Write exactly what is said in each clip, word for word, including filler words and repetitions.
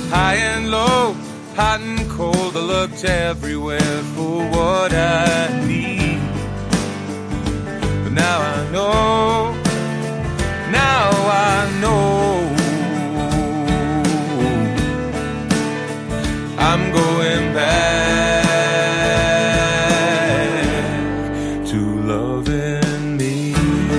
high and low, hot and cold. I looked everywhere for what I need. But now I know, now I know, I'm going back to loving me.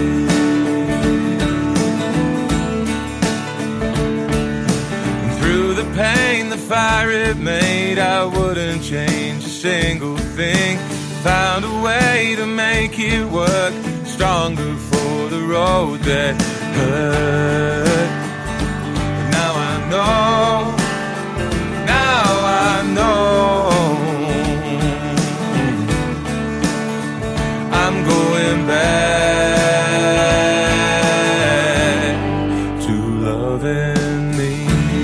And through the pain, the fire it made, I wouldn't change a single thing. Found a way to make it work, stronger for the road that hurt. But now I know, now I know, I'm going back to loving me.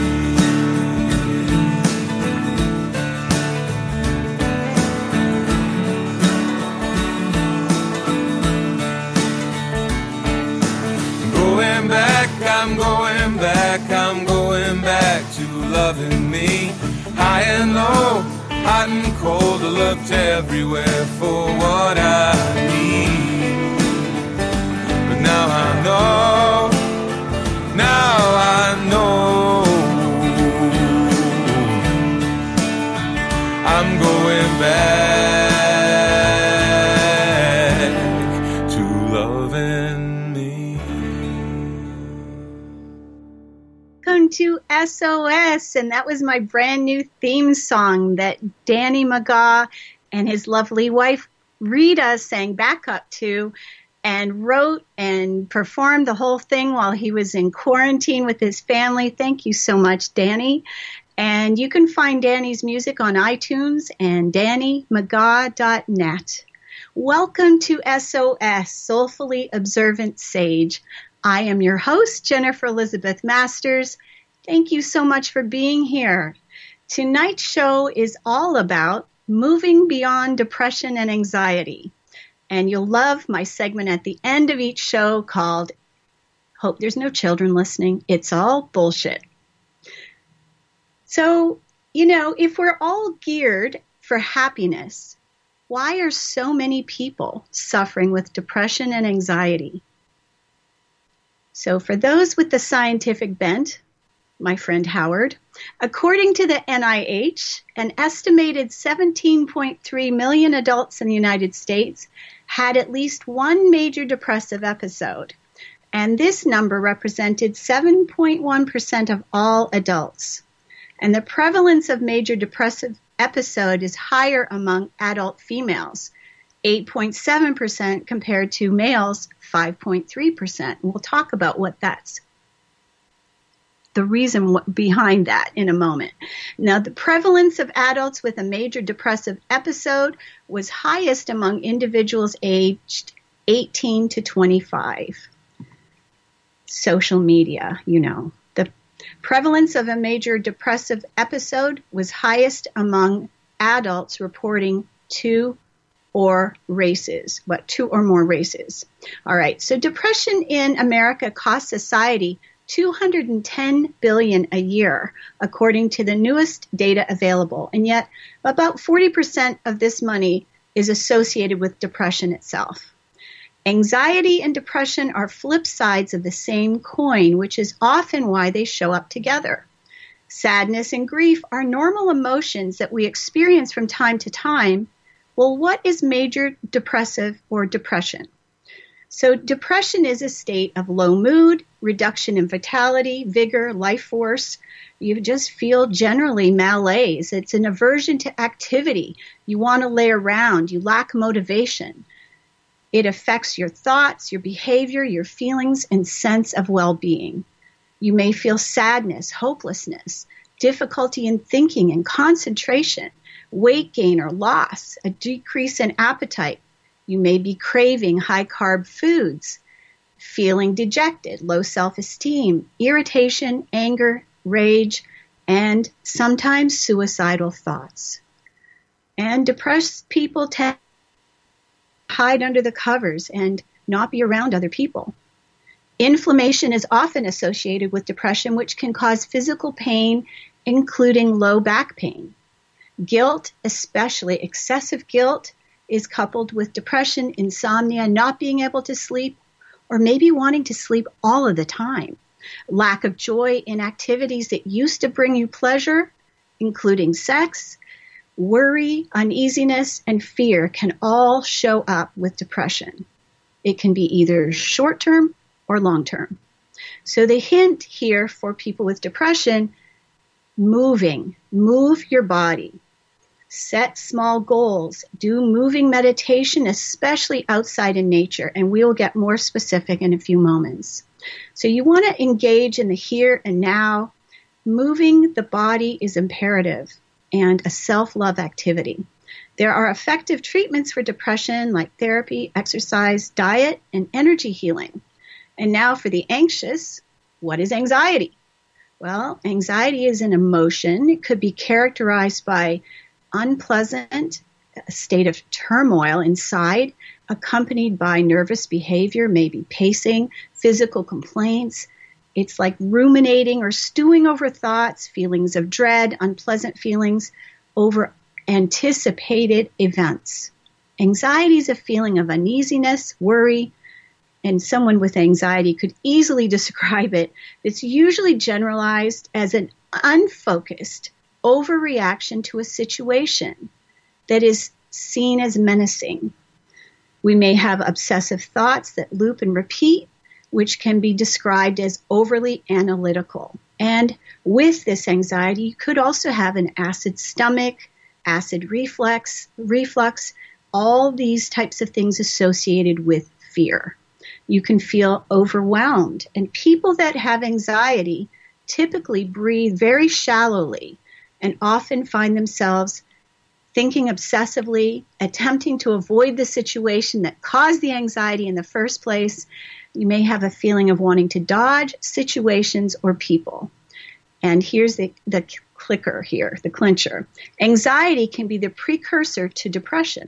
Going back, I'm going back, I'm going back to loving me. High and low, hot and cold, I looked everywhere for what I need. But now I know, now I know, I'm going back to loving me. Welcome to S O S, and that was my brand new theme song that Danny McGaw and his lovely wife Rita sang backup to and wrote and performed the whole thing while he was in quarantine with his family. Thank you so much, Danny. And you can find Danny's music on iTunes and danny mcgaw dot net. Welcome to S O S, Soulfully Observant Sage. I am your host, Jennifer Elizabeth Masters. Thank you so much for being here. Tonight's show is all about moving beyond depression and anxiety. And you'll love my segment at the end of each show called, hope there's no children listening, It's All Bullshit. So, you know, if we're all geared for happiness, why are so many people suffering with depression and anxiety? So for those with the scientific bent, my friend Howard, according to the N I H, an estimated seventeen point three million adults in the United States had at least one major depressive episode. And this number represented seven point one percent of all adults. And the prevalence of major depressive episode is higher among adult females, eight point seven percent compared to males, five point three percent. And we'll talk about what that's, the reason behind that in a moment. Now, the prevalence of adults with a major depressive episode was highest among individuals aged eighteen to twenty-five. Social media, you know. The prevalence of a major depressive episode was highest among adults reporting two or races, what, two or more races. All right, so depression in America costs society two hundred ten billion dollars a year, according to the newest data available. And yet, about forty percent of this money is associated with depression itself. Anxiety and depression are flip sides of the same coin, which is often why they show up together. Sadness and grief are normal emotions that we experience from time to time. Well, what is major depressive or depression? So depression is a state of low mood, reduction in vitality, vigor, life force. You just feel generally malaise. It's an aversion to activity. You want to lay around. You lack motivation. It affects your thoughts, your behavior, your feelings, and sense of well-being. You may feel sadness, hopelessness, difficulty in thinking and concentration, weight gain or loss, a decrease in appetite. You may be craving high-carb foods, feeling dejected, low self-esteem, irritation, anger, rage, and sometimes suicidal thoughts. And depressed people tend to hide under the covers and not be around other people. Inflammation is often associated with depression, which can cause physical pain including low back pain. Guilt, especially excessive guilt, is coupled with depression, insomnia, not being able to sleep, or maybe wanting to sleep all of the time. Lack of joy in activities that used to bring you pleasure, including sex, worry, uneasiness, and fear can all show up with depression. It can be either short-term or long-term. So the hint here for people with depression, moving, move your body. Set small goals. Do moving meditation, especially outside in nature, and we will get more specific in a few moments. So you want to engage in the here and now. Moving the body is imperative and a self-love activity. There are effective treatments for depression like therapy, exercise, diet, and energy healing. And now for the anxious, what is anxiety? Well, anxiety is an emotion. It could be characterized by unpleasant state of turmoil inside, accompanied by nervous behavior, maybe pacing, physical complaints. It's like ruminating or stewing over thoughts, feelings of dread, unpleasant feelings over anticipated events. Anxiety is a feeling of uneasiness, worry, and someone with anxiety could easily describe it. It's usually generalized as an unfocused overreaction to a situation that is seen as menacing. We may have obsessive thoughts that loop and repeat, which can be described as overly analytical. And with this anxiety, you could also have an acid stomach, acid reflux, reflux, all these types of things associated with fear. You can feel overwhelmed. And people that have anxiety typically breathe very shallowly and often find themselves thinking obsessively, attempting to avoid the situation that caused the anxiety in the first place. You may have a feeling of wanting to dodge situations or people. And here's the, the clicker here, the clincher. Anxiety can be the precursor to depression.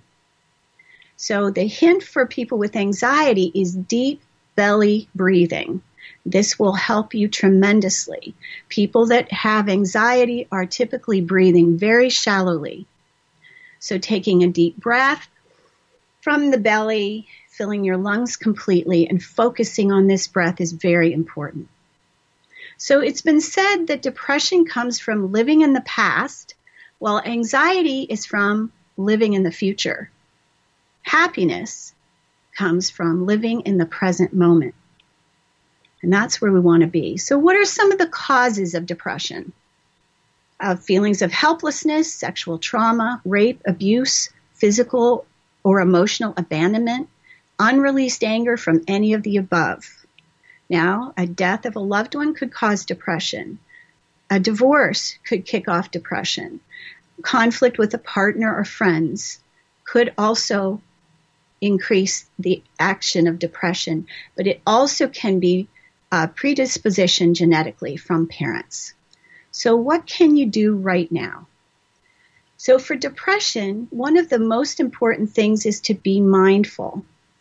So the hint for people with anxiety is deep belly breathing. This will help you tremendously. People that have anxiety are typically breathing very shallowly. So taking a deep breath from the belly, filling your lungs completely, and focusing on this breath is very important. So it's been said that depression comes from living in the past, while anxiety is from living in the future. Happiness comes from living in the present moment. And that's where we want to be. So what are some of the causes of depression? Uh, feelings of helplessness, sexual trauma, rape, abuse, physical or emotional abandonment, unreleased anger from any of the above. Now, a death of a loved one could cause depression. A divorce could kick off depression. Conflict with a partner or friends could also increase the action of depression, but it also can be a predisposition genetically from parents. So what can you do right now? So for depression, one of the most important things is to be mindful.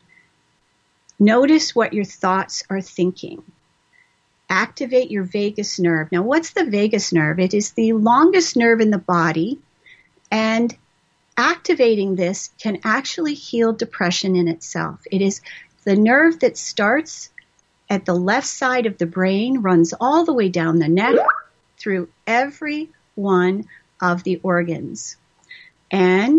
Notice what your thoughts are thinking. Activate your vagus nerve. Now, what's the vagus nerve? It is the longest nerve in the body, and activating this can actually heal depression in itself. It is the nerve that starts at the left side of the brain, runs all the way down the neck through every one of the organs. And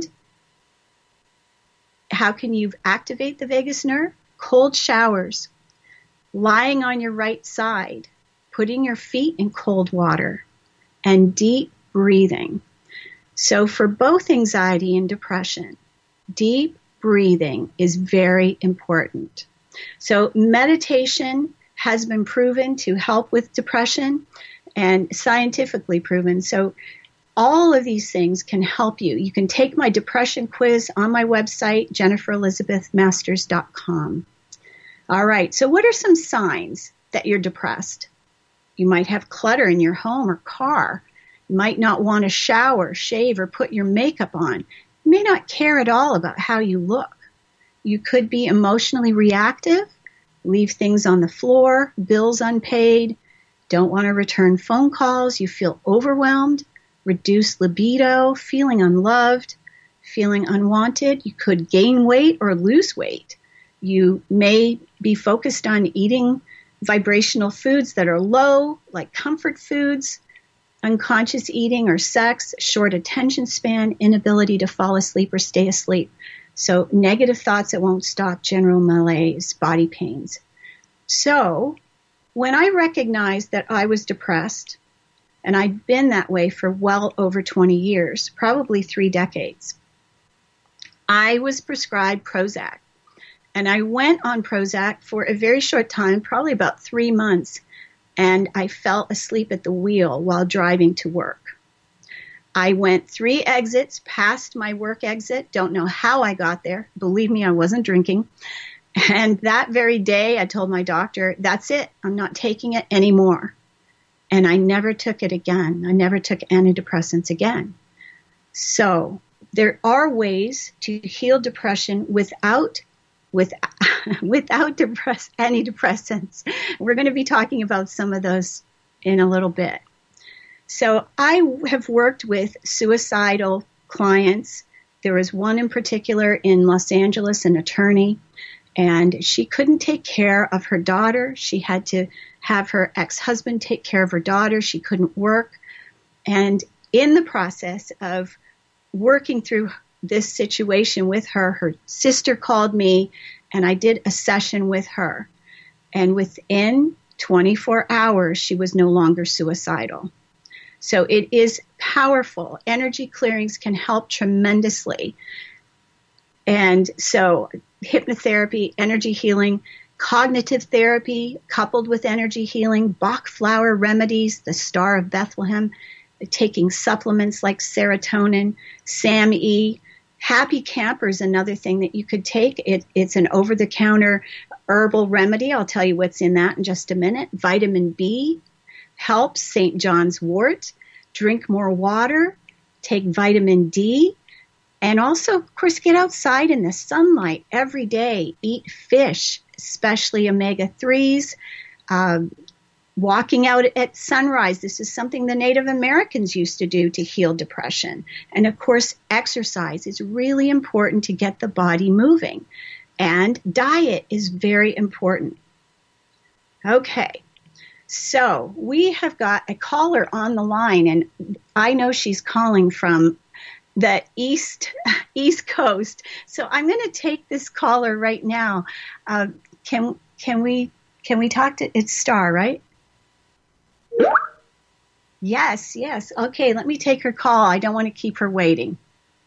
how can you activate the vagus nerve? Cold showers, lying on your right side, putting your feet in cold water, and deep breathing. So for both anxiety and depression, deep breathing is very important. So meditation has been proven to help with depression and scientifically proven. So all of these things can help you. You can take my depression quiz on my website, jennifer elizabeth masters dot com. All right, so what are some signs that you're depressed? You might have clutter in your home or car. You might not want to shower, shave, or put your makeup on. You may not care at all about how you look. You could be emotionally reactive, leave things on the floor, bills unpaid, don't want to return phone calls, you feel overwhelmed, reduced libido, feeling unloved, feeling unwanted. You could gain weight or lose weight. You may be focused on eating vibrational foods that are low, like comfort foods, unconscious eating or sex, short attention span, inability to fall asleep or stay asleep. So negative thoughts that won't stop, general malaise, body pains. So when I recognized that I was depressed, and I'd been that way for well over twenty years, probably three decades, I was prescribed Prozac. And I went on Prozac for a very short time, probably about three months, and I fell asleep at the wheel while driving to work. I went three exits past my work exit. Don't know how I got there. Believe me, I wasn't drinking. And that very day, I told my doctor, that's it. I'm not taking it anymore. And I never took it again. I never took antidepressants again. So there are ways to heal depression without with, without depress, antidepressants. We're going to be talking about some of those in a little bit. So I have worked with suicidal clients. There was one in particular in Los Angeles, an attorney, and she couldn't take care of her daughter. She had to have her ex-husband take care of her daughter. She couldn't work. And in the process of working through this situation with her, her sister called me and I did a session with her. And within twenty-four hours, she was no longer suicidal. So it is powerful. Energy clearings can help tremendously. And so hypnotherapy, energy healing, cognitive therapy coupled with energy healing, Bach flower remedies, the Star of Bethlehem, taking supplements like serotonin, S A M E. Happy Camper is another thing that you could take. It, it's an over-the-counter herbal remedy. I'll tell you what's in that in just a minute. Vitamin B helps Saint John's wort. Drink more water. Take vitamin D. And also, of course, get outside in the sunlight every day. Eat fish, especially omega threes. Um, walking out at sunrise. This is something the Native Americans used to do to heal depression. And, of course, exercise is really important to get the body moving. And diet is very important. Okay. So we have got a caller on the line, and I know she's calling from the East East Coast. So I'm going to take this caller right now. Uh, can can we can we talk to? It's Star, right? Yes, yes. Okay, let me take her call. I don't want to keep her waiting.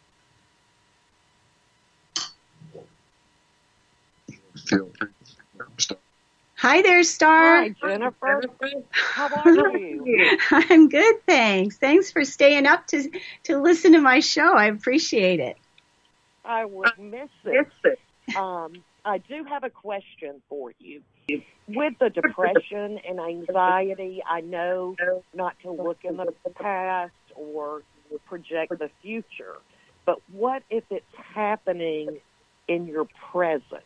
Hi there, Star. Hi, Jennifer. How are you? I'm good, thanks. Thanks for staying up to to listen to my show. I appreciate it. I would miss it. Um, I do have a question for you. With the depression and anxiety, I know not to look in the past or project the future, but what if it's happening in your present?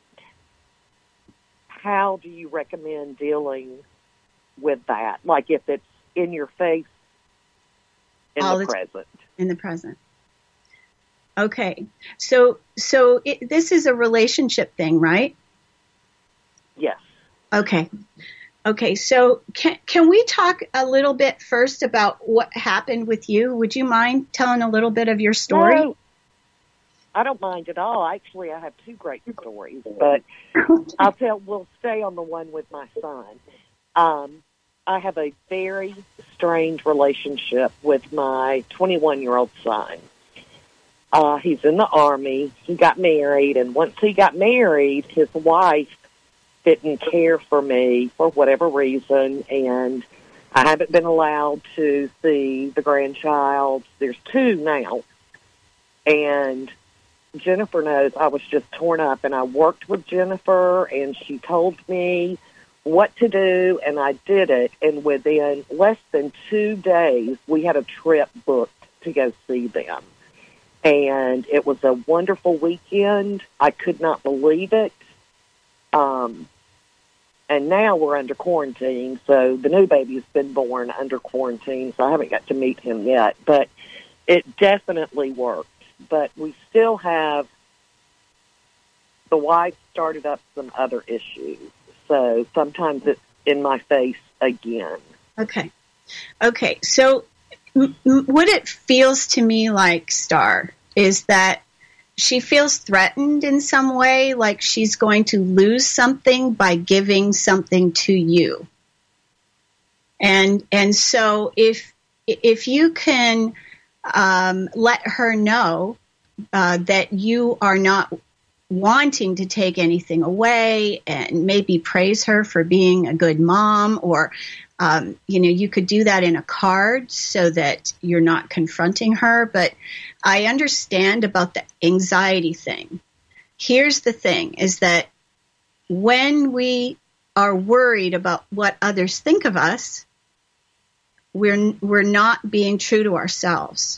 How do you recommend dealing with that? Like if it's in your face in All the the present. In the present. Okay. So so it, this is a relationship thing, right? Yes. Okay. Okay. So can can we talk a little bit first about what happened with you? Would you mind telling a little bit of your story? No, I don't mind at all. Actually, I have two great stories, but I'll tell. We'll stay on the one with my son. Um, I have a very strange relationship with my twenty-one-year-old son. Uh, he's in the Army. He got married, and once he got married, his wife didn't care for me for whatever reason, and I haven't been allowed to see the grandchild. There's two now, and Jennifer knows I was just torn up, and I worked with Jennifer, and she told me what to do, and I did it, and within less than two days, we had a trip booked to go see them, and it was a wonderful weekend. I could not believe it. Um, And now we're under quarantine, so the new baby has been born under quarantine, so I haven't got to meet him yet. But it definitely worked. But we still have, the wife started up some other issues. So sometimes it's in my face again. Okay. Okay. So m- m- what it feels to me like, Star, is that she feels threatened in some way, like she's going to lose something by giving something to you. And and so if if you can um, let her know uh, that you are not wanting to take anything away, and maybe praise her for being a good mom, or um, you know, you could do that in a card so that you're not confronting her. But I understand about the anxiety thing. Here's the thing, is that when we are worried about what others think of us, we're we're not being true to ourselves.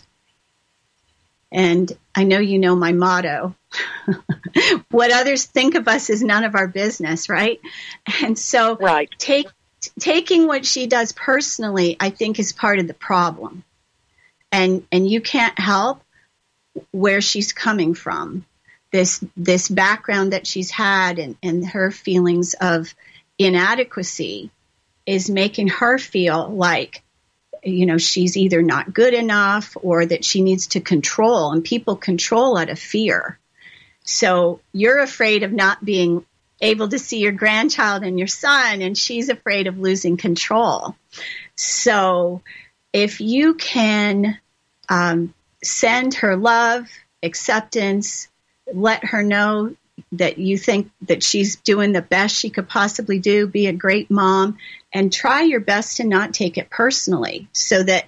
And I know you know my motto, what others think of us is none of our business, right? And so right. take, taking what she does personally, I think, is part of the problem. And and you can't help where she's coming from. This this background that she's had, and, and her feelings of inadequacy is making her feel like, you know, she's either not good enough or that she needs to control, and people control out of fear. So you're afraid of not being able to see your grandchild and your son, and she's afraid of losing control. So if you can um, send her love, acceptance, let her know that you think that she's doing the best she could possibly do, be a great mom, and try your best to not take it personally, so that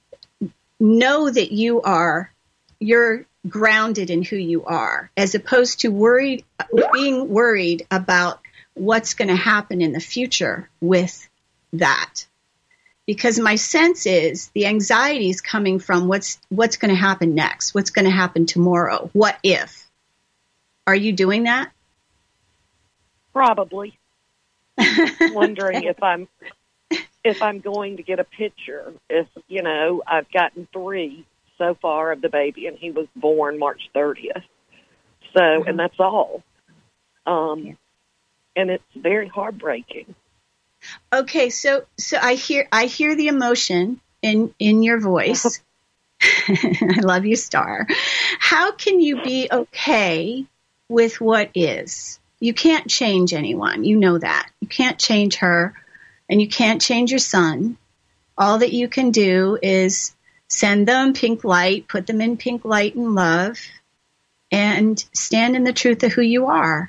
know that you are, you're grounded in who you are, as opposed to worried, being worried about what's going to happen in the future with that. Because my sense is the anxiety is coming from what's what's going to happen next, what's going to happen tomorrow, what if. Are you doing that? Probably. Wondering if I'm if I'm going to get a picture. If, you know, I've gotten three so far of the baby, and he was born March thirtieth. So, mm-hmm. and that's all. Um, yeah. And it's very heartbreaking. Okay, so so I hear I hear the emotion in in your voice. I love you, Star. How can you be okay with what is? You can't change anyone. You know that. You can't change her, and you can't change your son. All that you can do is send them pink light, put them in pink light and love, and stand in the truth of who you are.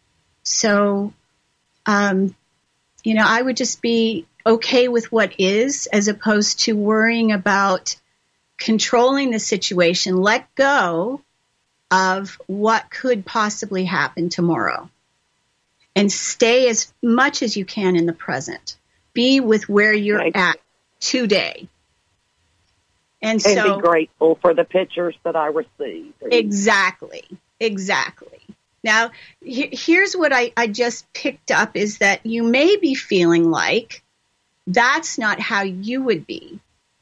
So, um, you know, I would just be okay with what is, as opposed to worrying about controlling the situation. Let go of what could possibly happen tomorrow, and stay as much as you can in the present. Be with where you're right. at today. And, and so, be grateful for the pictures that I received. Exactly. Exactly. Now, he, here's what I, I just picked up, is that you may be feeling like that's not how you would be.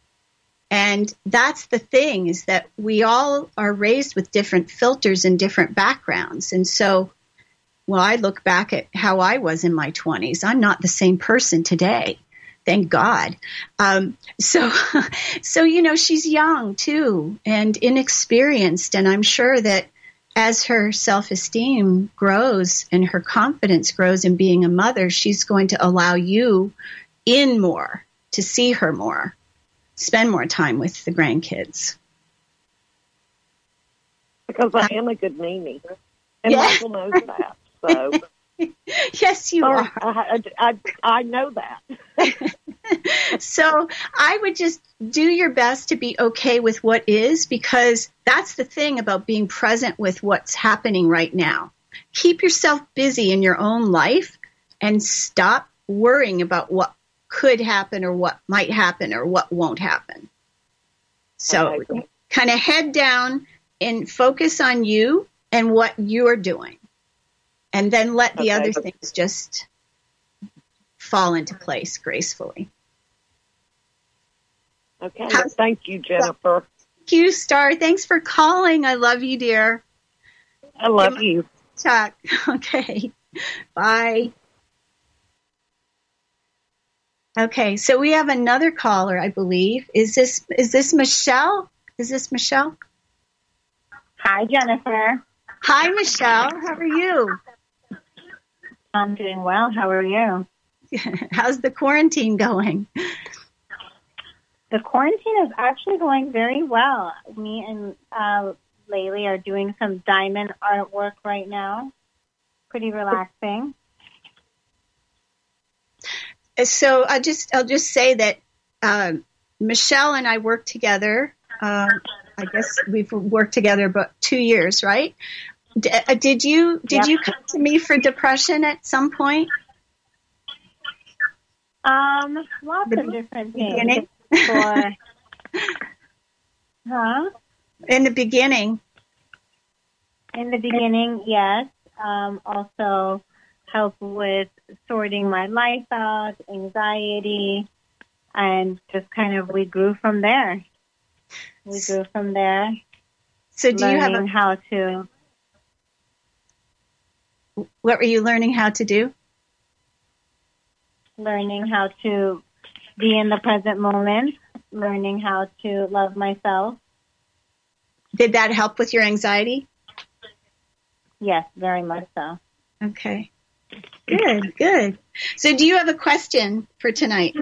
And that's the thing, is that we all are raised with different filters and different backgrounds. And so, well, I look back at how I was in my twenties. I'm not the same person today. Thank God. Um, so, so, you know, she's young too, and inexperienced. And I'm sure that as her self-esteem grows and her confidence grows in being a mother, she's going to allow you in more, to see her more, spend more time with the grandkids. Because I am a good Mimi. And yeah. Michael knows that. So. Yes, you are. I, I, I know that. So I would just do your best to be okay with what is, because that's the thing about being present with what's happening right now. Keep yourself busy in your own life and stop worrying about what could happen or what might happen or what won't happen. So okay. Kind of head down and focus on you and what you're doing. And then let the okay. other things just fall into place gracefully. Okay. How's, thank you, Jennifer. Thank you, Star. Thanks for calling. I love you, dear. I love you. Talk. Okay. Bye. Okay, so we have another caller, I believe. Is this is this Michelle? Is this Michelle? Hi, Jennifer. Hi, Michelle. How are you? I'm doing well. How are you? How's the quarantine going? The quarantine is actually going very well. Me and uh, Laylee are doing some diamond artwork right now. Pretty relaxing. So I just I'll just say that uh, Michelle and I work together. Uh, I guess we've worked together about two years, right? D- did you did yep. you come to me for depression at some point? Um, lots the, of different things. For, huh? In the beginning. In the beginning, yes. Um, also help with sorting my life out, anxiety, and just kind of we grew from there. We grew from there. So do you have a, how to? What were you learning how to do? Learning how to be in the present moment, learning how to love myself. Did that help with your anxiety? Yes, very much so. Okay. Good, good. So do you have a question for tonight?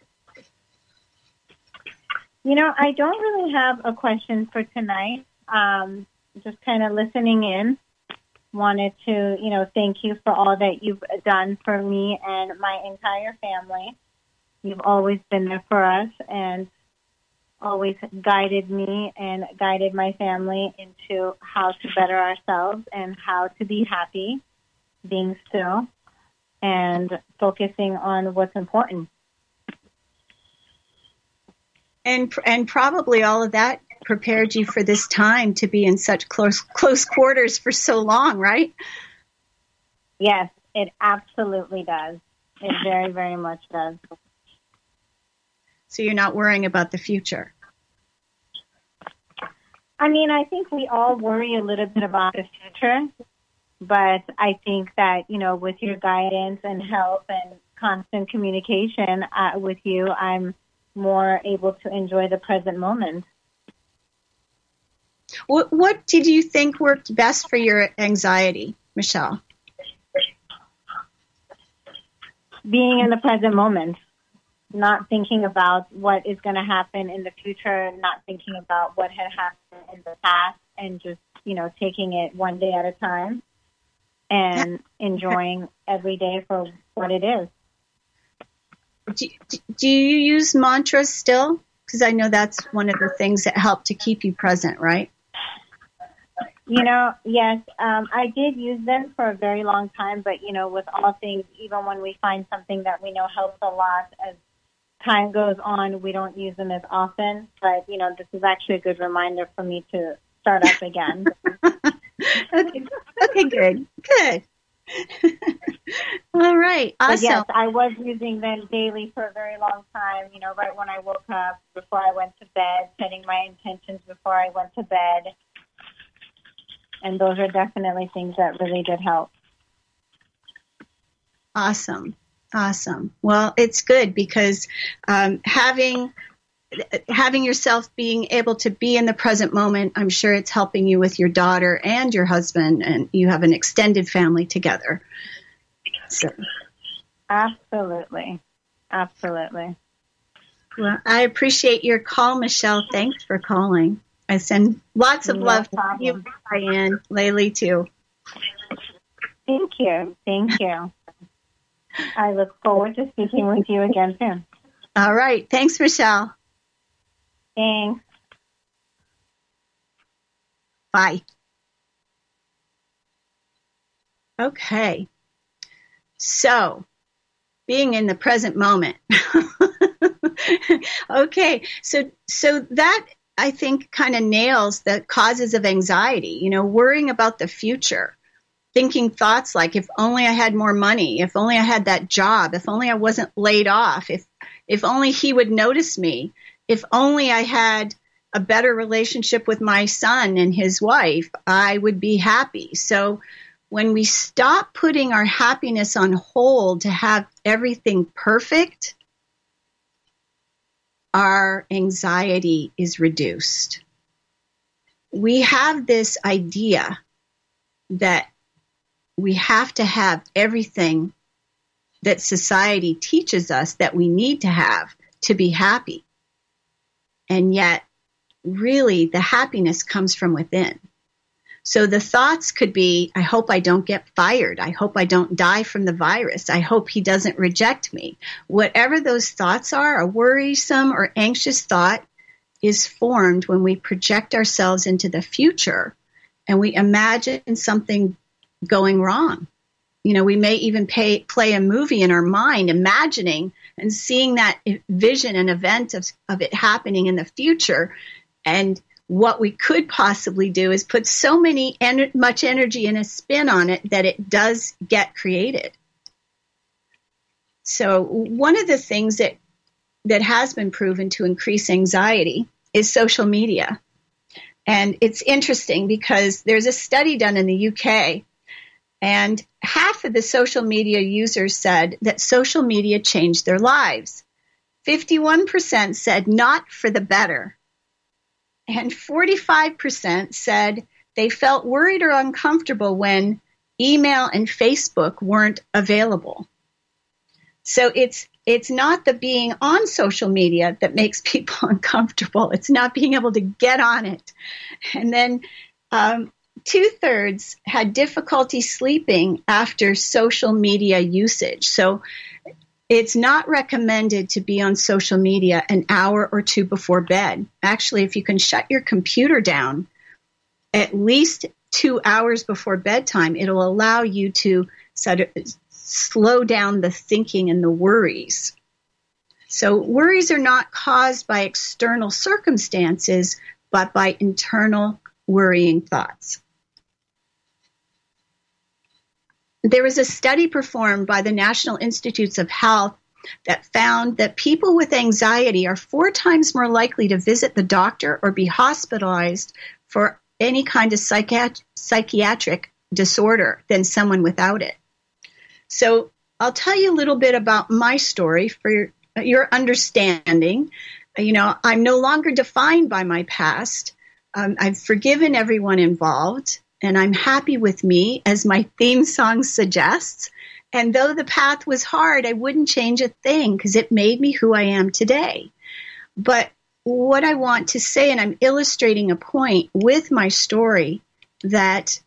You know, I don't really have a question for tonight. Um, just kind of listening in. Wanted to, you know, thank you for all that you've done for me and my entire family. You've always been there for us and always guided me and guided my family into how to better ourselves and how to be happy, being still, and focusing on what's important. And and probably all of that prepared you for this time to be in such close close quarters for so long, right? Yes, it absolutely does. It very, very much does. So you're not worrying about the future? I mean, I think we all worry a little bit about the future, but I think that, you know, with your guidance and help and constant communication uh, with you, I'm more able to enjoy the present moment. What, what did you think worked best for your anxiety, Michelle? Being in the present moment, not thinking about what is going to happen in the future, not thinking about what had happened in the past, and just, you know, taking it one day at a time and enjoying every day for what it is. Do, do you use mantras still? Because I know that's one of the things that help to keep you present, right? You know, yes, um, I did use them for a very long time, but, you know, with all things, even when we find something that we know helps a lot, as time goes on, we don't use them as often. But, you know, this is actually a good reminder for me to start up again. okay. okay, good, good. All right, awesome. But yes, I was using them daily for a very long time, you know, right when I woke up, before I went to bed, setting my intentions before I went to bed. And those are definitely things that really did help. Awesome. Awesome. Well, it's good because um, having having yourself being able to be in the present moment, I'm sure it's helping you with your daughter and your husband, and you have an extended family together. So. Absolutely. Absolutely. Well, I appreciate your call, Michelle. Thanks for calling. I send lots of no love problem. to you, Diane, Laylee, too. Thank you. Thank you. I look forward to speaking with you again soon. All right. Thanks, Michelle. Thanks. Bye. Okay. So, being in the present moment. Okay. So, so that I think kind of nails the causes of anxiety, you know, worrying about the future. thinking thoughts like, if only I had more money, if only I had that job, if only I wasn't laid off, if if only he would notice me, if only I had a better relationship with my son and his wife, I would be happy. So when we stop putting our happiness on hold to have everything perfect, our anxiety is reduced. We have this idea that we have to have everything that society teaches us that we need to have to be happy. And yet, really, the happiness comes from within. So the thoughts could be, I hope I don't get fired. I hope I don't die from the virus. I hope he doesn't reject me. Whatever those thoughts are, a worrisome or anxious thought is formed when we project ourselves into the future and we imagine something going wrong. You know, we may even pay, play a movie in our mind, imagining and seeing that vision and event of, of it happening in the future. And what we could possibly do is put so many en- much energy and a spin on it that it does get created. So one of the things that that has been proven to increase anxiety is social media. And it's interesting because there's a study done in the U K, and half of the social media users said that social media changed their lives. fifty-one percent said not for the better. And forty-five percent said they felt worried or uncomfortable when email and Facebook weren't available. So it's it's not the being on social media that makes people uncomfortable. It's not being able to get on it. And then um, two-thirds had difficulty sleeping after social media usage. So it's not recommended to be on social media an hour or two before bed. Actually, if you can shut your computer down at least two hours before bedtime, it'll allow you to sort of slow down the thinking and the worries. So worries are not caused by external circumstances, but by internal worrying thoughts. There was a study performed by the National Institutes of Health that found that people with anxiety are four times more likely to visit the doctor or be hospitalized for any kind of psychiat- psychiatric disorder than someone without it. So I'll tell you a little bit about my story for your, your understanding. You know, I'm no longer defined by my past. Um, I've forgiven everyone involved. And I'm happy with me, as my theme song suggests. And though the path was hard, I wouldn't change a thing because it made me who I am today. But what I want to say, and I'm illustrating a point with my story, that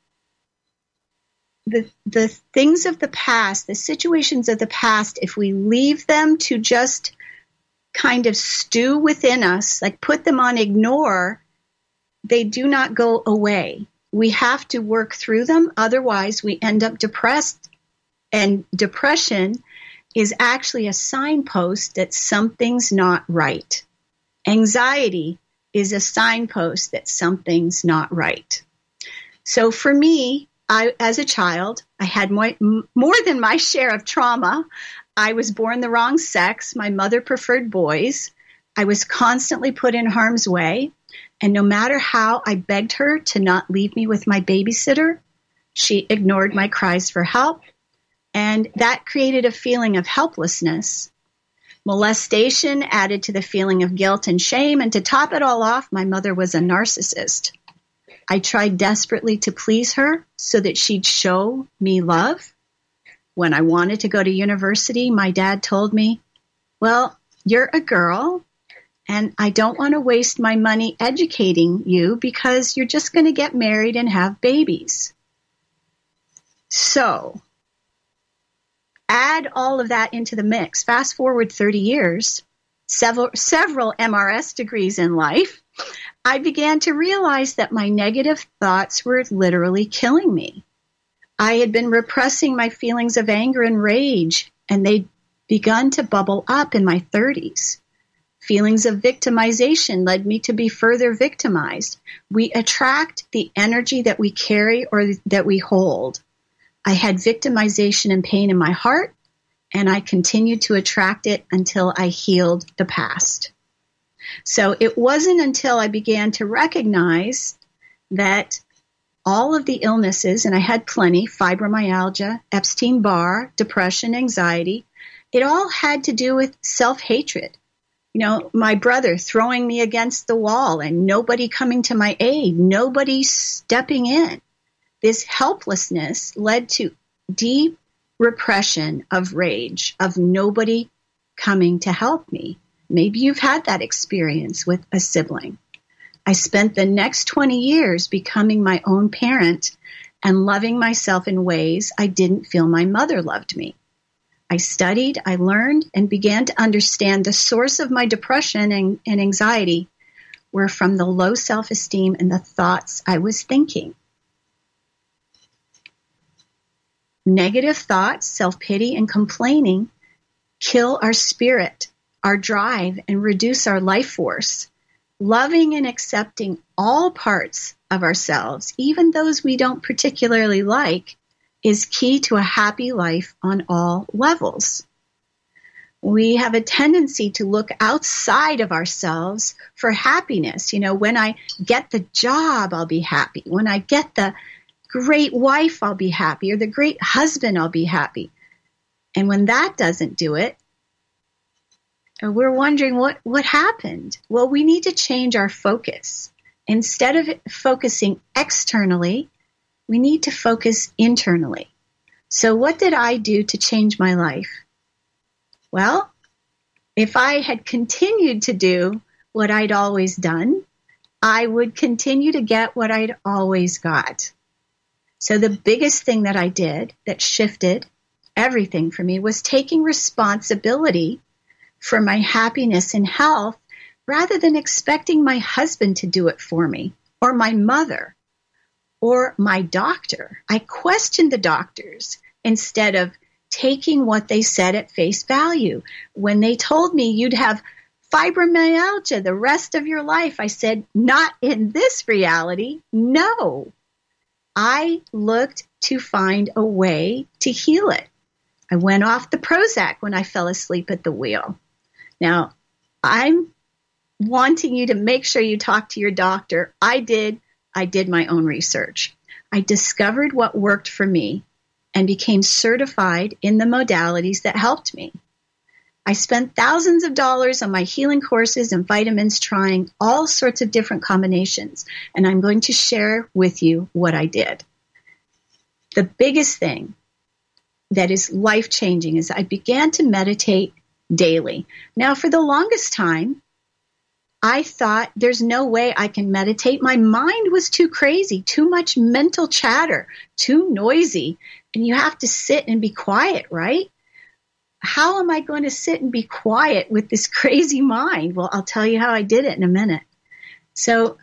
the the things of the past, the situations of the past, if we leave them to just kind of stew within us, like put them on ignore, they do not go away. We have to work through them. Otherwise, we end up depressed. And depression is actually a signpost that something's not right. Anxiety is a signpost that something's not right. So for me, I, as a child, I had more, more than my share of trauma. I was born the wrong sex. My mother preferred boys. I was constantly put in harm's way. And no matter how I begged her to not leave me with my babysitter, she ignored my cries for help. And that created a feeling of helplessness. Molestation added to the feeling of guilt and shame. And to top it all off, my mother was a narcissist. I tried desperately to please her so that she'd show me love. When I wanted to go to university, my dad told me, well, you're a girl. And I don't want to waste my money educating you because you're just going to get married and have babies. So add all of that into the mix. Fast forward thirty years, several, several M R S degrees in life, I began to realize that my negative thoughts were literally killing me. I had been repressing my feelings of anger and rage, and they'd begun to bubble up in my thirties. Feelings of victimization led me to be further victimized. We attract the energy that we carry or that we hold. I had victimization and pain in my heart, and I continued to attract it until I healed the past. So it wasn't until I began to recognize that all of the illnesses, and I had plenty, fibromyalgia, Epstein-Barr, depression, anxiety, it all had to do with self-hatred. You know, my brother throwing me against the wall and nobody coming to my aid, nobody stepping in. This helplessness led to deep repression of rage, of nobody coming to help me. Maybe you've had that experience with a sibling. I spent the next twenty years becoming my own parent and loving myself in ways I didn't feel my mother loved me. I studied, I learned, and began to understand the source of my depression and, and anxiety were from the low self-esteem and the thoughts I was thinking. Negative thoughts, self-pity, and complaining kill our spirit, our drive, and reduce our life force. Loving and accepting all parts of ourselves, even those we don't particularly like, is key to a happy life on all levels. We have a tendency to look outside of ourselves for happiness. You know, when I get the job, I'll be happy. When I get the great wife, I'll be happy. Or the great husband, I'll be happy. And when that doesn't do it, we're wondering what, what happened. Well, we need to change our focus. Instead of focusing externally, we need to focus internally. So what did I do to change my life? Well, if I had continued to do what I'd always done, I would continue to get what I'd always got. So the biggest thing that I did that shifted everything for me was taking responsibility for my happiness and health rather than expecting my husband to do it for me or my mother or my doctor. I questioned the doctors instead of taking what they said at face value. When they told me you'd have fibromyalgia the rest of your life, I said, not in this reality. No. I looked to find a way to heal it. I went off the Prozac when I fell asleep at the wheel. Now, I'm wanting you to make sure you talk to your doctor. I did. I did my own research. I discovered what worked for me and became certified in the modalities that helped me. I spent thousands of dollars on my healing courses and vitamins trying all sorts of different combinations, and I'm going to share with you what I did. The biggest thing that is life-changing is I began to meditate daily. Now, for the longest time, I thought there's no way I can meditate. My mind was too crazy, too much mental chatter, too noisy, and you have to sit and be quiet, right? How am I going to sit and be quiet with this crazy mind? Well, I'll tell you how I did it in a minute. So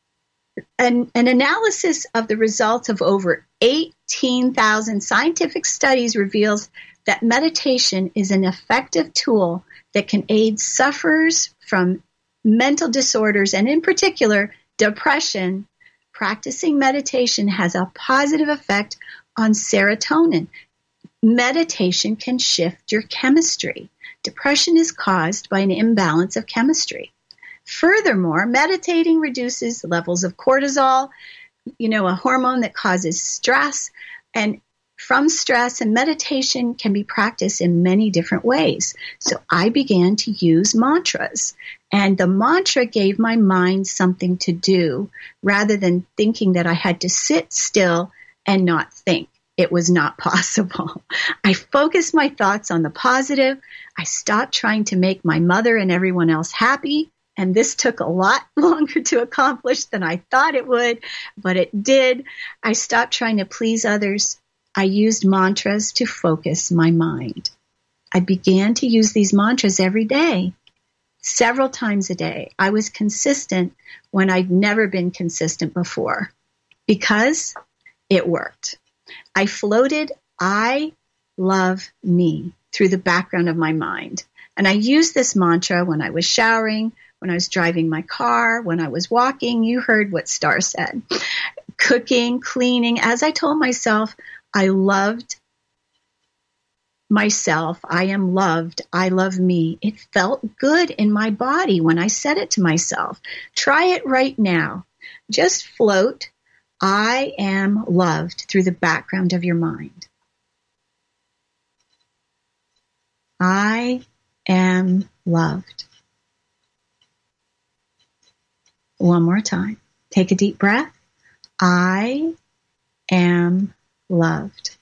an, an analysis of the results of over eighteen thousand scientific studies reveals that meditation is an effective tool that can aid sufferers from mental disorders, and in particular, depression. Practicing meditation has a positive effect on serotonin. Meditation can shift your chemistry. Depression is caused by an imbalance of chemistry. Furthermore, meditating reduces levels of cortisol, you know, a hormone that causes stress, and from stress, and meditation can be practiced in many different ways. So I began to use mantras, and the mantra gave my mind something to do rather than thinking that I had to sit still and not think. It was not possible. I focused my thoughts on the positive. I stopped trying to make my mother and everyone else happy, and this took a lot longer to accomplish than I thought it would, but it did. I stopped trying to please others. I used mantras to focus my mind. I began to use these mantras every day, several times a day. I was consistent when I'd never been consistent before because it worked. I floated, I love me, through the background of my mind. And I used this mantra when I was showering, when I was driving my car, when I was walking. You heard what Star said. Cooking, cleaning. As I told myself, I loved myself. I am loved. I love me. It felt good in my body when I said it to myself. Try it right now. Just float, I am loved, through the background of your mind. I am loved. One more time. Take a deep breath. I am loved.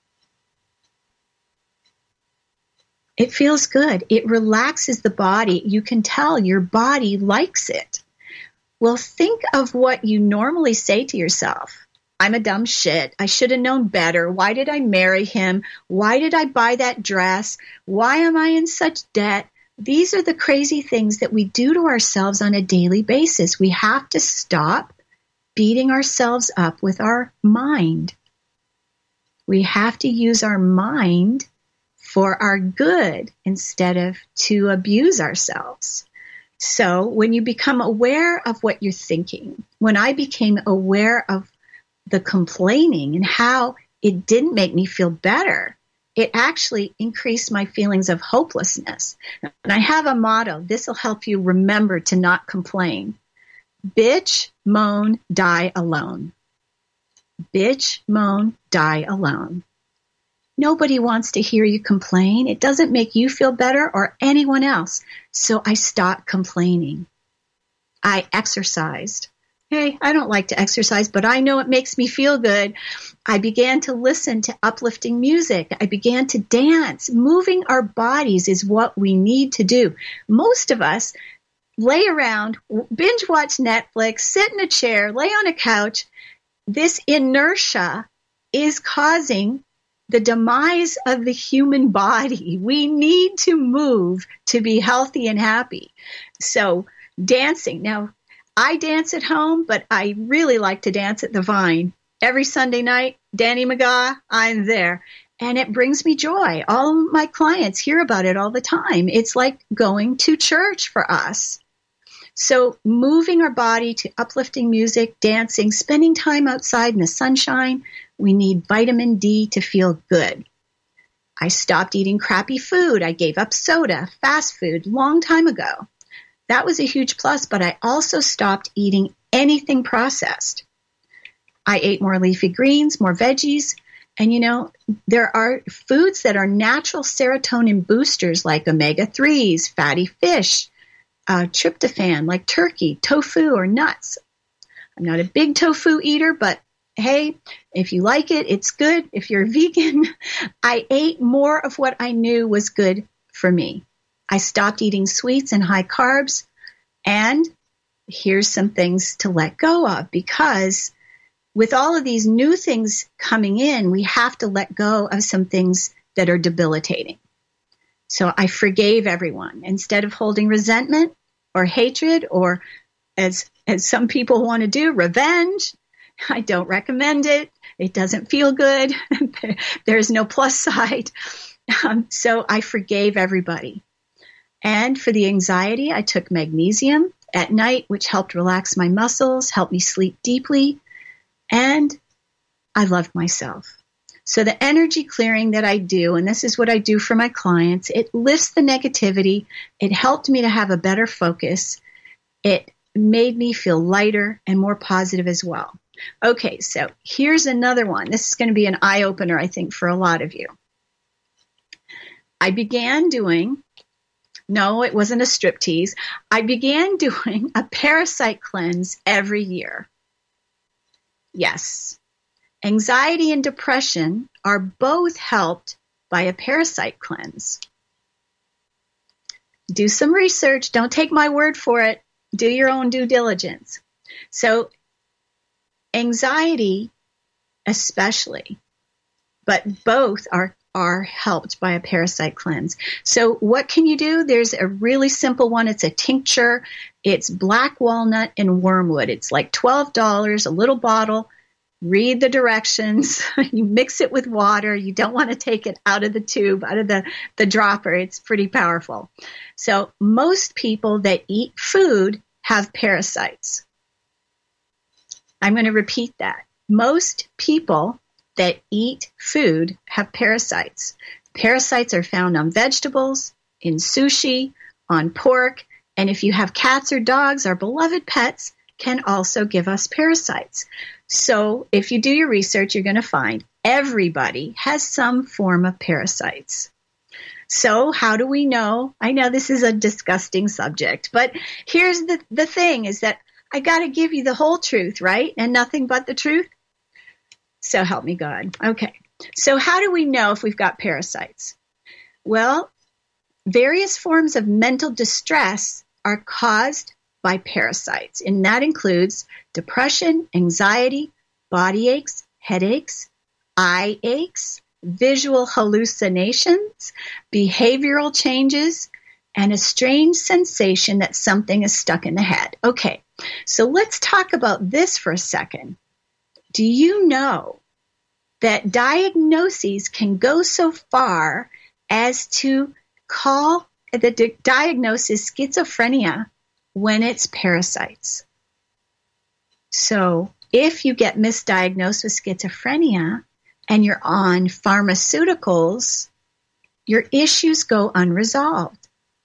It feels good. It relaxes the body. You can tell your body likes it. Well, think of what you normally say to yourself. I'm a dumb shit. I should have known better. Why did I marry him? Why did I buy that dress? Why am I in such debt? These are the crazy things that we do to ourselves on a daily basis. We have to stop beating ourselves up with our mind. We have to use our mind for our good instead of to abuse ourselves. So when you become aware of what you're thinking, when I became aware of the complaining and how it didn't make me feel better, it actually increased my feelings of hopelessness. And I have a motto. This will help you remember to not complain. Bitch, moan, die alone. Bitch, moan, die alone. Nobody wants to hear you complain. It doesn't make you feel better or anyone else. So I stopped complaining. I exercised. Hey, I don't like to exercise, but I know it makes me feel good. I began to listen to uplifting music. I began to dance. Moving our bodies is what we need to do. Most of us lay around, binge watch Netflix, sit in a chair, lay on a couch. This inertia is causing the demise of the human body. We need to move to be healthy and happy. So dancing. Now, I dance at home, but I really like to dance at the Vine. Every Sunday night, Danny McGaw, I'm there. And it brings me joy. All of my clients hear about it all the time. It's like going to church for us. So moving our body to uplifting music, dancing, spending time outside in the sunshine. We need vitamin D to feel good. I stopped eating crappy food. I gave up soda, fast food, long time ago. That was a huge plus, but I also stopped eating anything processed. I ate more leafy greens, more veggies, and you know, there are foods that are natural serotonin boosters like omega threes, fatty fish, uh, tryptophan like turkey, tofu, or nuts. I'm not a big tofu eater, but hey, if you like it, it's good. If you're vegan, I ate more of what I knew was good for me. I stopped eating sweets and high carbs, and here's some things to let go of, because with all of these new things coming in, we have to let go of some things that are debilitating. So I forgave everyone. Instead of holding resentment or hatred or, as as some people want to do, revenge, I don't recommend it. It doesn't feel good. There's no plus side. Um, so I forgave everybody. And for the anxiety, I took magnesium at night, which helped relax my muscles, helped me sleep deeply, and I loved myself. So the energy clearing that I do, and this is what I do for my clients, it lifts the negativity. It helped me to have a better focus. It made me feel lighter and more positive as well. Okay, so here's another one. This is going to be an eye-opener, I think, for a lot of you. I began doing... No, it wasn't a striptease. I began doing a parasite cleanse every year. Yes. Anxiety and depression are both helped by a parasite cleanse. Do some research. Don't take my word for it. Do your own due diligence. So anxiety especially, but both are are helped by a parasite cleanse. So what can you do? There's a really simple one. It's a tincture. It's black walnut and wormwood. It's like twelve dollars, a little bottle. Read the directions. You mix it with water. You don't want to take it out of the tube, out of the, the dropper. It's pretty powerful. So most people that eat food have parasites. I'm going to repeat that. Most people that eat food have parasites. Parasites are found on vegetables, in sushi, on pork, and if you have cats or dogs, our beloved pets can also give us parasites. So if you do your research, you're going to find everybody has some form of parasites. So how do we know? I know this is a disgusting subject, but here's the, the thing is that I got to give you the whole truth, right? And nothing but the truth. So help me God. Okay. So how do we know if we've got parasites? Well, various forms of mental distress are caused by parasites, and that includes depression, anxiety, body aches, headaches, eye aches, visual hallucinations, behavioral changes, and a strange sensation that something is stuck in the head. Okay, so let's talk about this for a second. Do you know that diagnoses can go so far as to call the di- diagnosis schizophrenia when it's parasites? So if you get misdiagnosed with schizophrenia and you're on pharmaceuticals, your issues go unresolved.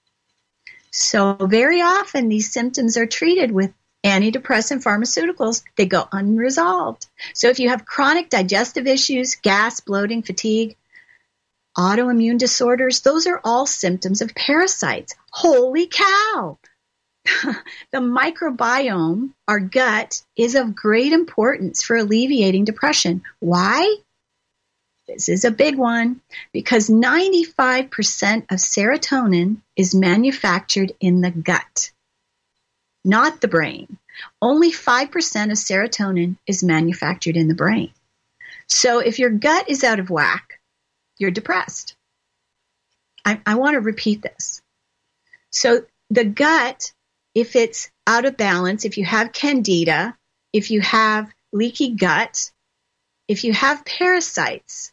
So very often these symptoms are treated with antidepressant pharmaceuticals. They go unresolved. So if you have chronic digestive issues, gas, bloating, fatigue, autoimmune disorders, those are all symptoms of parasites. Holy cow! The microbiome, our gut, is of great importance for alleviating depression. Why? This is a big one, because ninety-five percent of serotonin is manufactured in the gut, not the brain. Only five percent of serotonin is manufactured in the brain. So if your gut is out of whack, you're depressed. I, I want to repeat this. So the gut, if it's out of balance, if you have candida, if you have leaky gut, if you have parasites,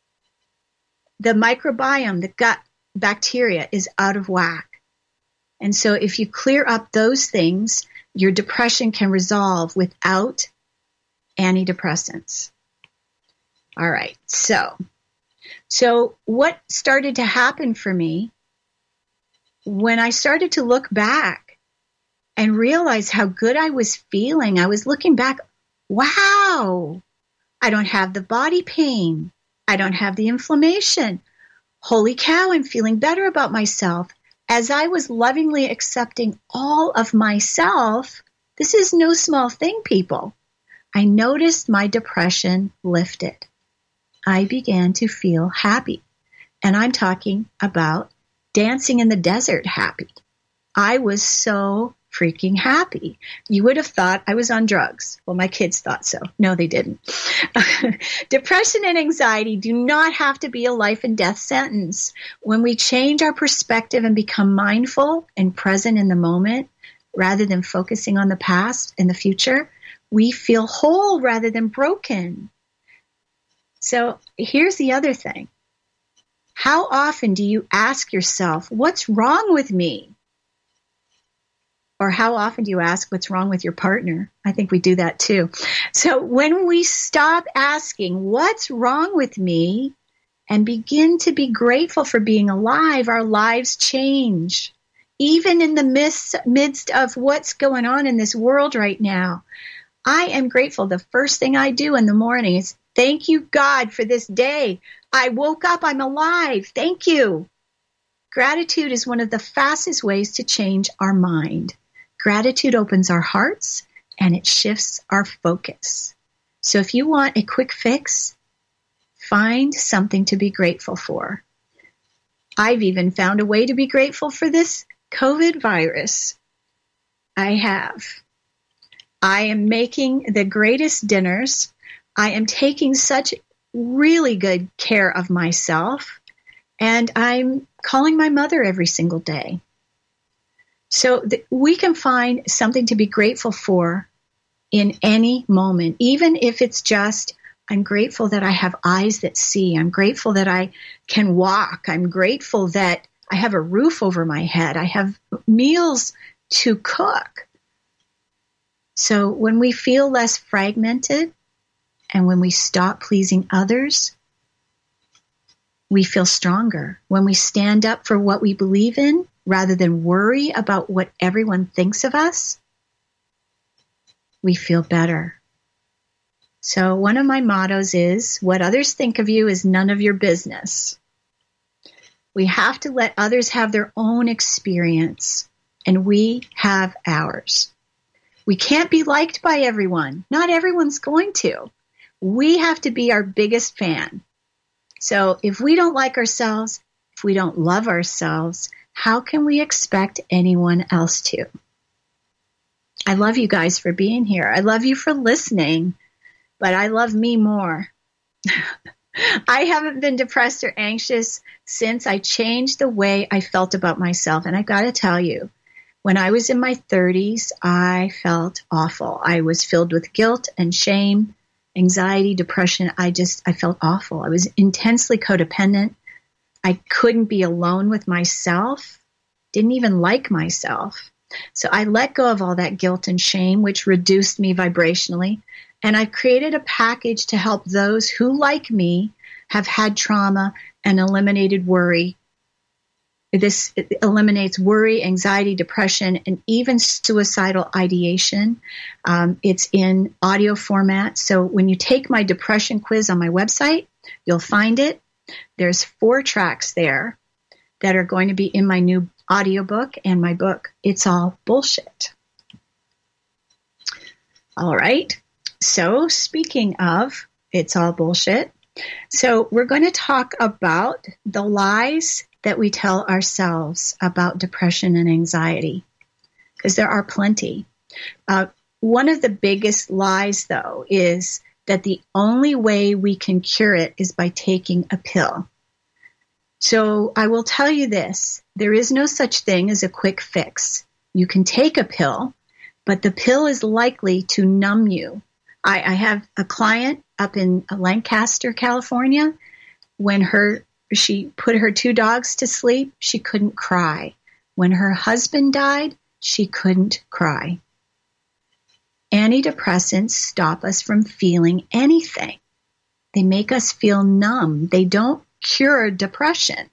the microbiome, the gut bacteria is out of whack. And so if you clear up those things, your depression can resolve without antidepressants. All right. So, so what started to happen for me when I started to look back and realize how good I was feeling? I was looking back, wow, I don't have the body pain. I don't have the inflammation. Holy cow, I'm feeling better about myself. As I was lovingly accepting all of myself, this is no small thing, people. I noticed my depression lifted. I began to feel happy. And I'm talking about dancing in the desert happy. I was so freaking happy. You would have thought I was on drugs. Well, my kids thought so. No, they didn't. Depression and anxiety do not have to be a life and death sentence. When we change our perspective and become mindful and present in the moment, rather than focusing on the past and the future, we feel whole rather than broken. So here's the other thing. How often do you ask yourself, what's wrong with me? Or how often do you ask what's wrong with your partner? I think we do that too. So when we stop asking what's wrong with me and begin to be grateful for being alive, our lives change. Even in the midst, midst of what's going on in this world right now, I am grateful. The first thing I do in the morning is thank you, God, for this day. I woke up. I'm alive. Thank you. Gratitude is one of the fastest ways to change our mind. Gratitude opens our hearts and it shifts our focus. So if you want a quick fix, find something to be grateful for. I've even found a way to be grateful for this COVID virus. I have. I am making the greatest dinners. I am taking such really good care of myself. And I'm calling my mother every single day. So th- we can find something to be grateful for in any moment, even if it's just, I'm grateful that I have eyes that see. I'm grateful that I can walk. I'm grateful that I have a roof over my head. I have meals to cook. So when we feel less fragmented And when we stop pleasing others, we feel stronger. When we stand up for what we believe in, rather than worry about what everyone thinks of us, we feel better. So one of my mottos is, what others think of you is none of your business. We have to let others have their own experience, and we have ours. We can't be liked by everyone. Not everyone's going to. We have to be our biggest fan. So if we don't like ourselves, if we don't love ourselves, how can we expect anyone else to? I love you guys for being here. I love you for listening, but I love me more. I haven't been depressed or anxious since I changed the way I felt about myself. And I got to tell you, when I was in my thirties, I felt awful. I was filled with guilt and shame, anxiety, depression. I just, I felt awful. I was intensely codependent. I couldn't be alone with myself, didn't even like myself. So I let go of all that guilt and shame, which reduced me vibrationally. And I've created a package to help those who, like me, have had trauma and eliminated worry. This eliminates worry, anxiety, depression, and even suicidal ideation. Um, it's in audio format. So when you take my depression quiz on my website, you'll find it. There's four tracks there that are going to be in my new audiobook and my book, It's All Bullshit. All right. So speaking of It's All Bullshit, so we're going to talk about the lies that we tell ourselves about depression and anxiety, because there are plenty. Uh, one of the biggest lies, though, is that the only way we can cure it is by taking a pill. So I will tell you this, there is no such thing as a quick fix. You can take a pill, but the pill is likely to numb you. I, I have a client up in Lancaster, California. When her she put her two dogs to sleep, she couldn't cry. When her husband died, she couldn't cry. Antidepressants stop us from feeling anything. They make us feel numb. They don't cure depression.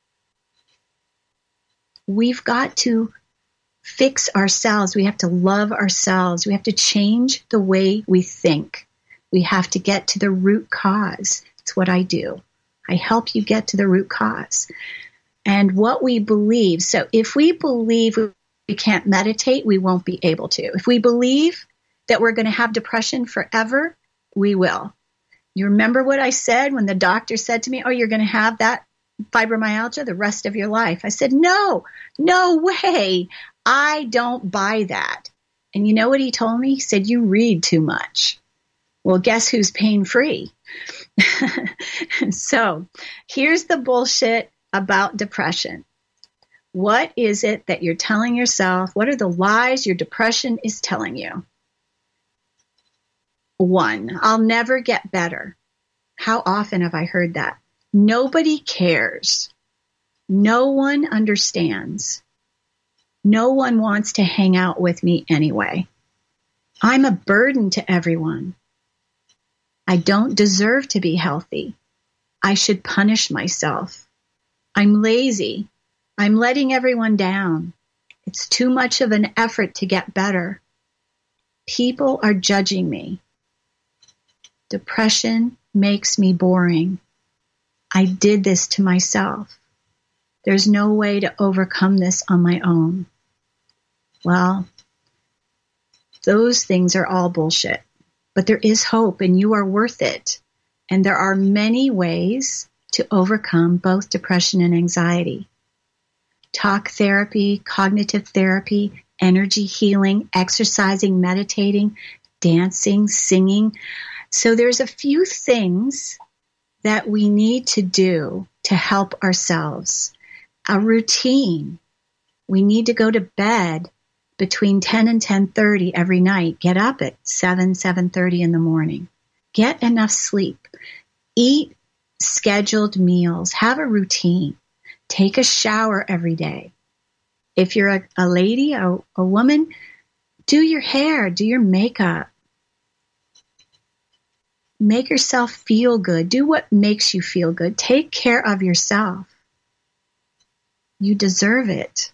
We've got to fix ourselves. We have to love ourselves. We have to change the way we think. We have to get to the root cause. It's what I do. I help you get to the root cause. And what we believe. So if we believe we can't meditate, we won't be able to. If we believe that we're going to have depression forever, we will. You remember what I said when the doctor said to me, oh, you're going to have that fibromyalgia the rest of your life? I said, no, no way. I don't buy that. And you know what he told me? He said, you read too much. Well, guess who's pain-free? So here's the bullshit about depression. What is it that you're telling yourself? What are the lies your depression is telling you? One, I'll never get better. How often have I heard that? Nobody cares. No one understands. No one wants to hang out with me anyway. I'm a burden to everyone. I don't deserve to be healthy. I should punish myself. I'm lazy. I'm letting everyone down. It's too much of an effort to get better. People are judging me. Depression makes me boring. I did this to myself. There's no way to overcome this on my own. Well, those things are all bullshit. But there is hope, and you are worth it. And there are many ways to overcome both depression and anxiety. Talk therapy, cognitive therapy, energy healing, exercising, meditating, dancing, singing. So there's a few things that we need to do to help ourselves. A routine. We need to go to bed between ten and ten thirty every night. Get up at seven, seven thirty in the morning. Get enough sleep. Eat scheduled meals. Have a routine. Take a shower every day. If you're a, a lady, a, a woman, do your hair, do your makeup. make yourself feel good. Do what makes you feel good. Take care of yourself. You deserve it.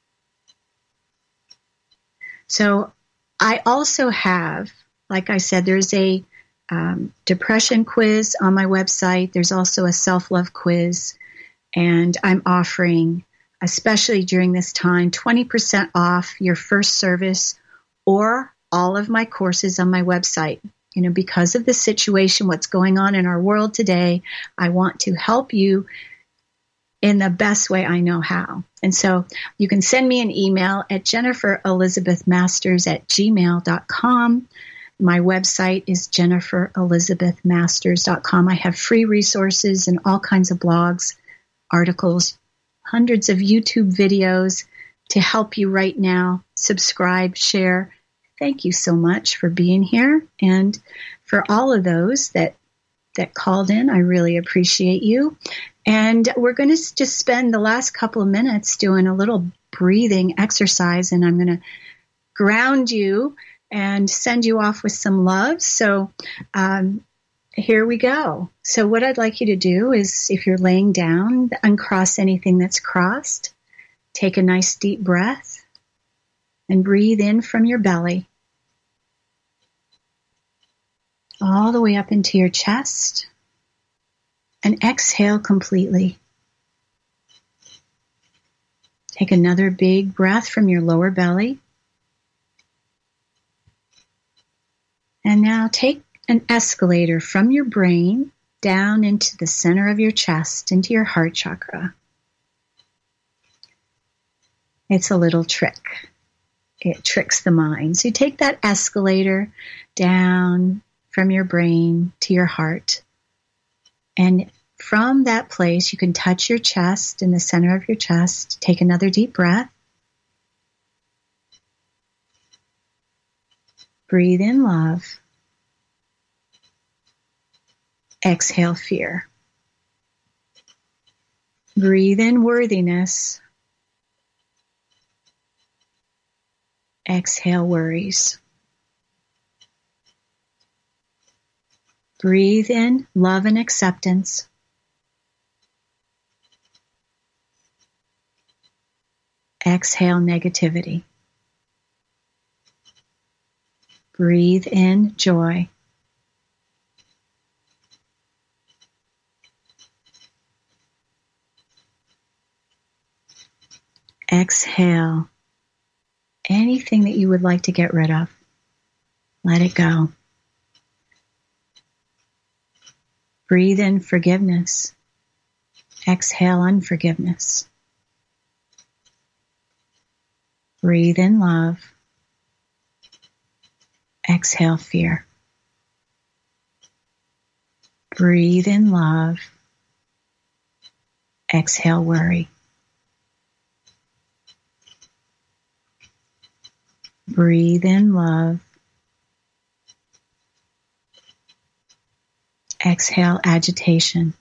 So I also have, like I said, there's a um, depression quiz on my website. There's also a self-love quiz. And I'm offering, especially during this time, twenty percent off your first service or all of my courses on my website. You know, because of the situation, what's going on in our world today, I want to help you in the best way I know how. And so you can send me an email at jennifer elizabeth masters at gmail dot com. My website is jennifer elizabeth masters dot com. I have free resources and all kinds of blogs, articles, hundreds of YouTube videos to help you right now. Subscribe, share. Thank you so much for being here. And for all of those that that called in, I really appreciate you. And we're going to just spend the last couple of minutes doing a little breathing exercise, and I'm going to ground you and send you off with some love. So um, here we go. So what I'd like you to do is, if you're laying down, uncross anything that's crossed. Take a nice deep breath and breathe in from your belly all the way up into your chest, and exhale completely. Take another big breath from your lower belly. And now take an escalator from your brain down into the center of your chest, into your heart chakra. It's a little trick. It tricks the mind. So you take that escalator down from your brain to your heart. And from that place, you can touch your chest, in the center of your chest. Take another deep breath. Breathe in love. Exhale fear. Breathe in worthiness. Exhale worries. Breathe in love and acceptance. Exhale negativity. Breathe in joy. Exhale anything that you would like to get rid of. Let it go. Breathe in forgiveness. Exhale unforgiveness. Breathe in love. Exhale fear. Breathe in love. Exhale worry. Breathe in love. Exhale agitation.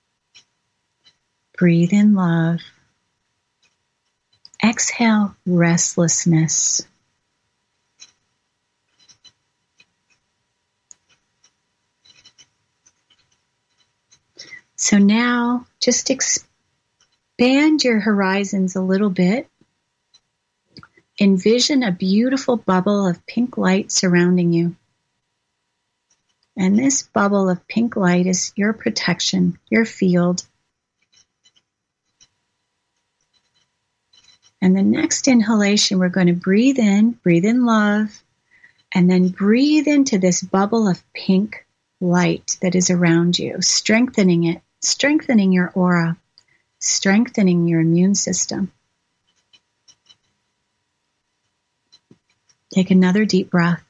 Breathe in love. Exhale restlessness. So now just expand your horizons a little bit. Envision a beautiful bubble of pink light surrounding you. And this bubble of pink light is your protection, your field. And the next inhalation, we're going to breathe in, breathe in love, and then breathe into this bubble of pink light that is around you, strengthening it, strengthening your aura, strengthening your immune system. Take another deep breath.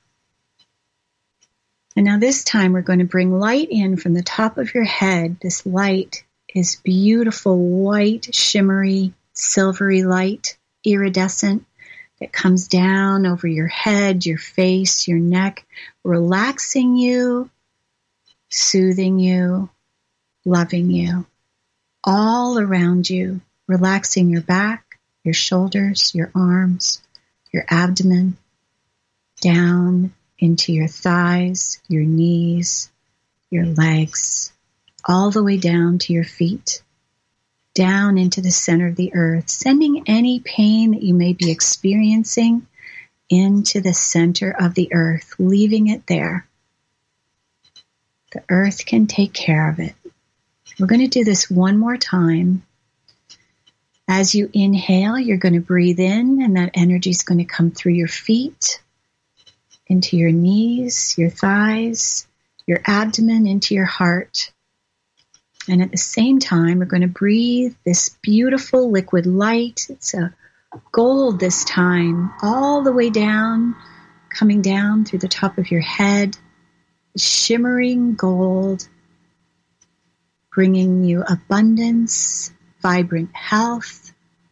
And now this time we're going to bring light in from the top of your head. This light is beautiful, white, shimmery, silvery light, iridescent, that comes down over your head, your face, your neck, relaxing you, soothing you, loving you, all around you, relaxing your back, your shoulders, your arms, your abdomen, down into your thighs, your knees, your legs, all the way down to your feet, down into the center of the earth, sending any pain that you may be experiencing into the center of the earth, leaving it there. The earth can take care of it. We're going to do this one more time. As you inhale, you're going to breathe in, and that energy is going to come through your feet, into your knees, your thighs, your abdomen, into your heart. And at the same time, we're going to breathe this beautiful liquid light. It's a gold this time, all the way down, coming down through the top of your head, shimmering gold, bringing you abundance, vibrant health,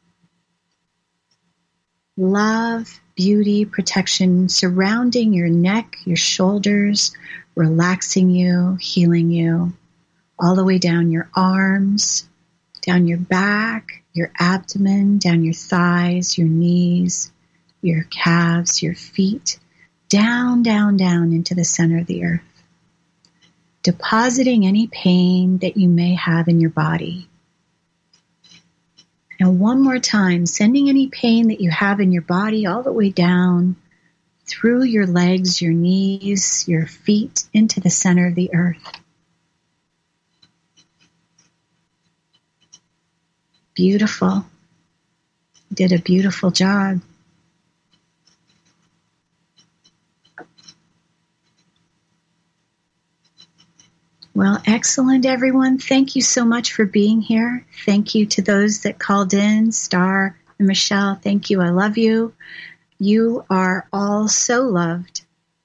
love, beauty, protection, surrounding your neck, your shoulders, relaxing you, healing you, all the way down your arms, down your back, your abdomen, down your thighs, your knees, your calves, your feet, down, down, down into the center of the earth, depositing any pain that you may have in your body. And one more time, sending any pain that you have in your body all the way down through your legs, your knees, your feet, into the center of the earth. Beautiful. You did a beautiful job. Well, excellent, everyone. Thank you so much for being here. Thank you to those that called in, Star and Michelle. Thank you. I love you. You are all so loved.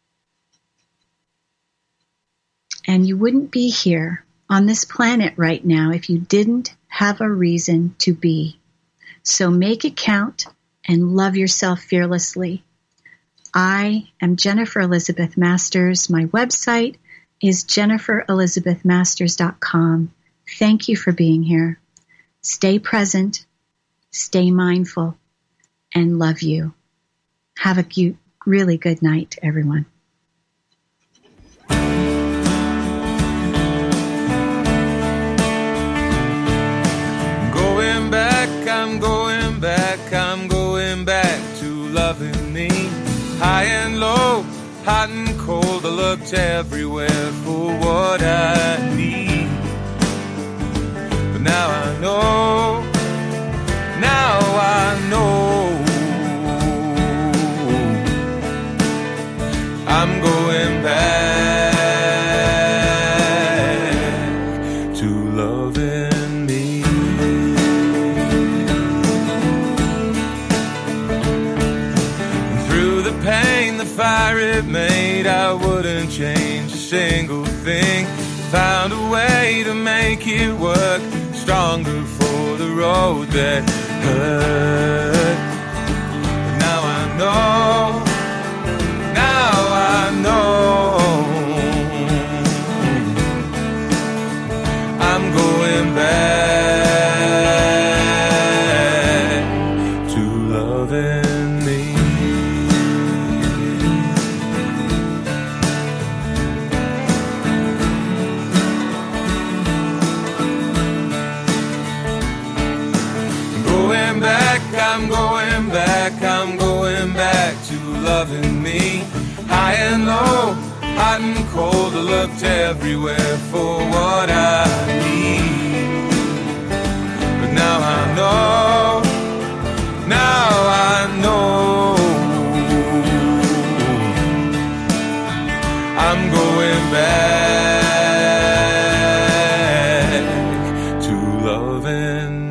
And you wouldn't be here on this planet right now if you didn't have a reason to be. So make it count and love yourself fearlessly. I am Jennifer Elizabeth Masters. My website is jennifer elizabeth masters dot com. Thank you for being here. Stay present, stay mindful, and love you. Have a cute, really good night, everyone. Going back, I'm going back, I'm going back to loving me. High and low, hot and cold, I looked everywhere for what I need. But now I know, now I know, I'm going back to loving me. And through the pain, the fire it made, I wouldn't change a single thing. Found a way to make it work, stronger for the road that hurt. But now I know, now I know, I'm going back to loving me. Going back, I'm going back, I'm going back to loving me. High and low, hot and cold, I looked everywhere for what I need. But now I know, now I know, I'm going back to loving